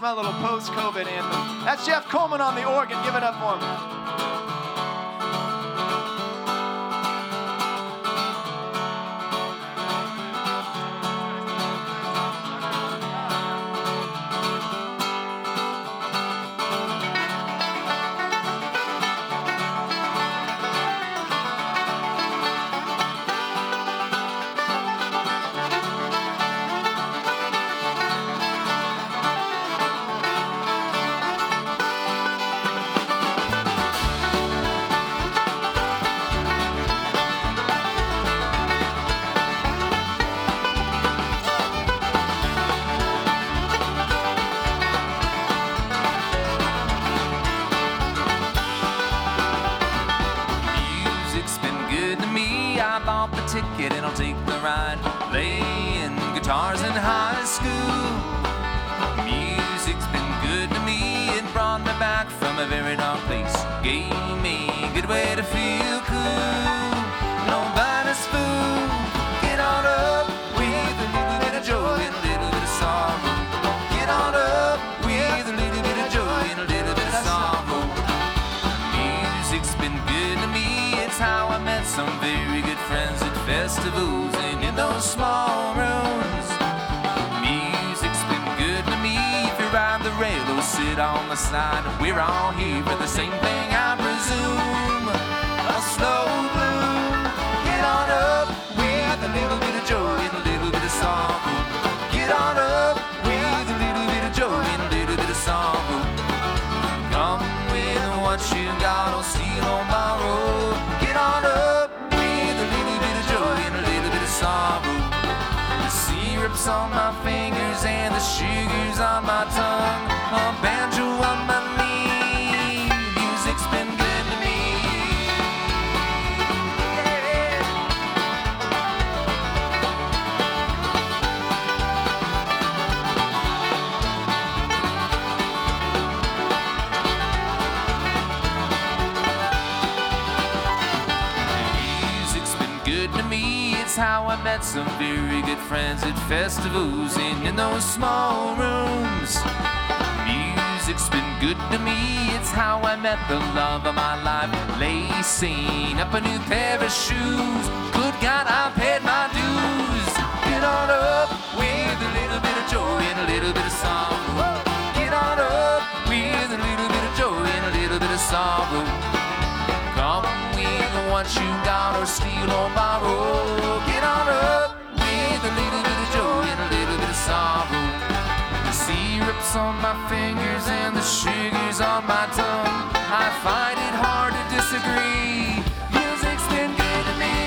My little post-COVID anthem. That's Jeff Coleman on the organ. Give it up for him. Ticket and I'll take the ride. Playing guitars in high school. Music's been good to me. It brought me back from a very dark place. Gave me a good way to feel cool. Nobody's fool. Get on up with a little bit of joy and a little bit of sorrow. Get on up with a little bit of joy and a little bit of sorrow. Music's been good to me. It's how I met some very good friends at festivals and in those small rooms. Music's been good to me. If you ride the rail or sit on the side, we're all here for the same thing, I presume. A slow bloom. Get on up with a little bit of joy and a little bit of sorrow. Get on up with a little bit of joy and a little bit of sorrow. Come with what you got or steal or borrow. Get on up with a little bit of joy and a little bit of sorrow. The syrup's on my fingers and the sugar's on my tongue. A banjo on my knee. Music's been good to me. Music's been good to me. It's how I met some very good friends at festivals and in those small rooms. Music's been good to me. It's how I met the love of my life. Lacing up a new pair of shoes. Good God, I paid my dues. Get on up with a little bit of joy and a little bit of sorrow. Get on up with a little bit of joy and a little bit of sorrow. Come with what you got or steal or borrow. Get on up with a little bit of joy and a little bit of sorrow. The syrup's on my fingers and the sugar's on my tongue. I find it hard to disagree. Music's been good to me.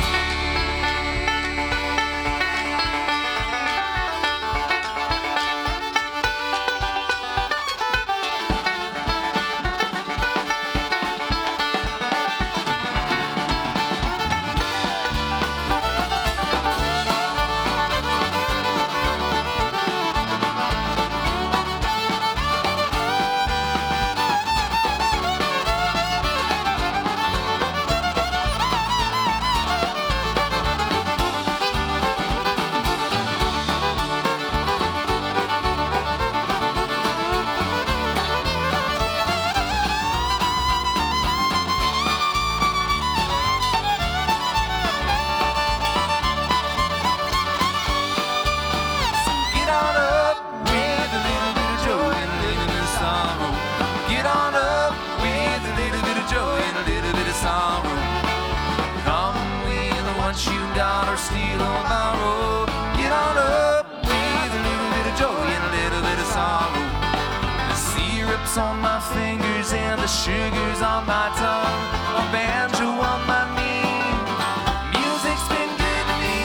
On my fingers and the sugar's on my tongue. A banjo on my knee. Music's been good to me.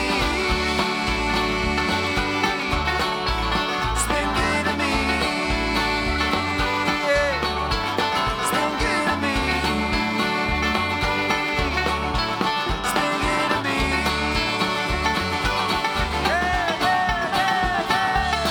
It's been good to me. Yeah. It's been good to me. It's been good to me. Yeah, yeah, yeah, yeah.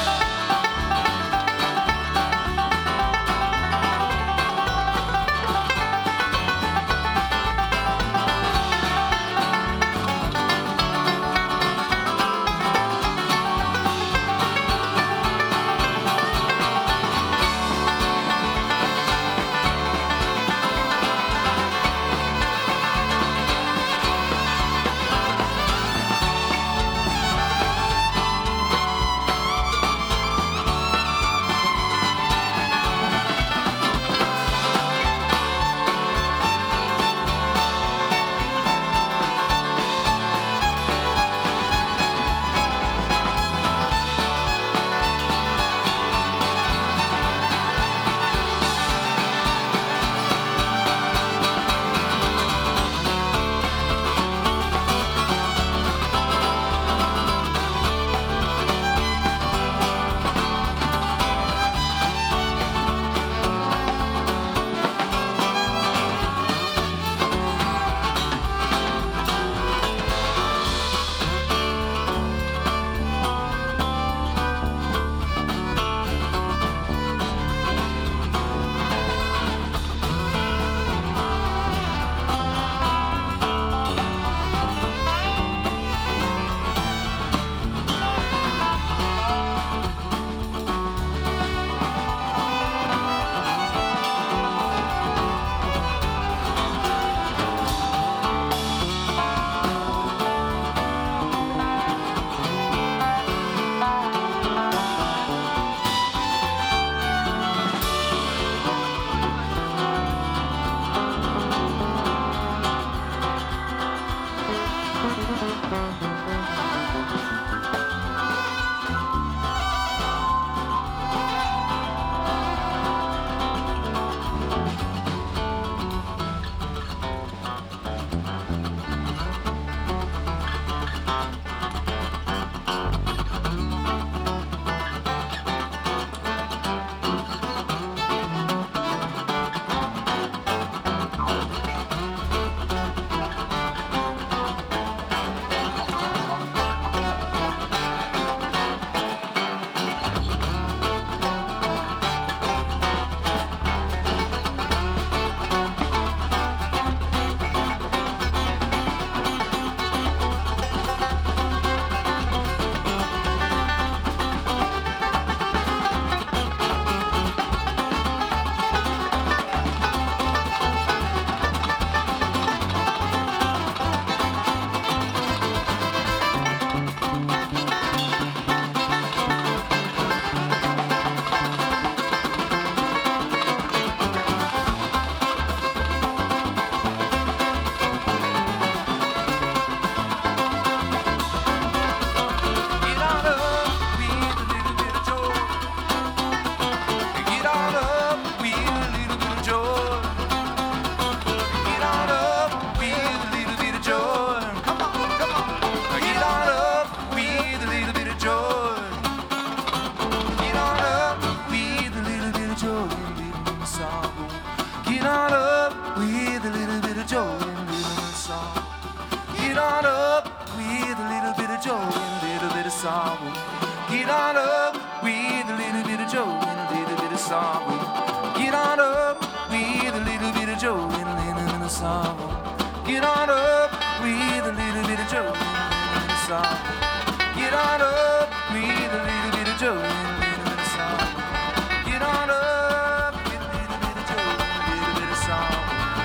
of sorrow. Get on up with a little bit of joy and a little bit of sorrow. Get on up with a little bit of joy and a little bit of sorrow. Get on up with a little bit of joy and a little bit of sorrow. Get on up with a little bit of joy and a little bit of sorrow.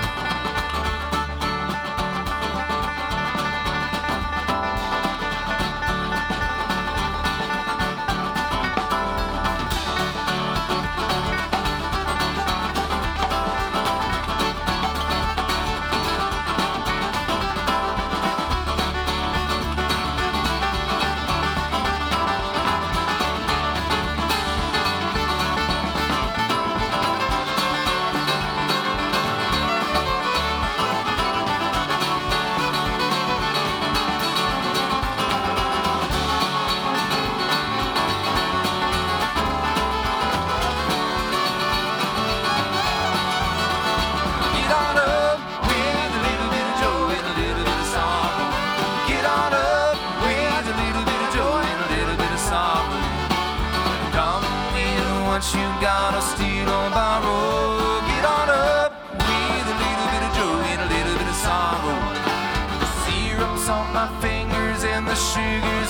You gotta steal or borrow. Get on up with a little bit of joy and a little bit of sorrow. The syrup's on my fingers and the sugar